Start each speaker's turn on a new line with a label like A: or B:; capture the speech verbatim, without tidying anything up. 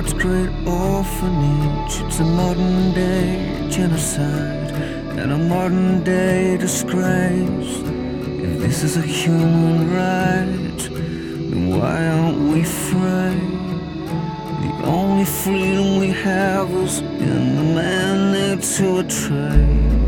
A: God's great orphanage. It's a modern day genocide and a modern day disgrace. If this is a human right, then why aren't we free? The only freedom we have is in the man next to a tree.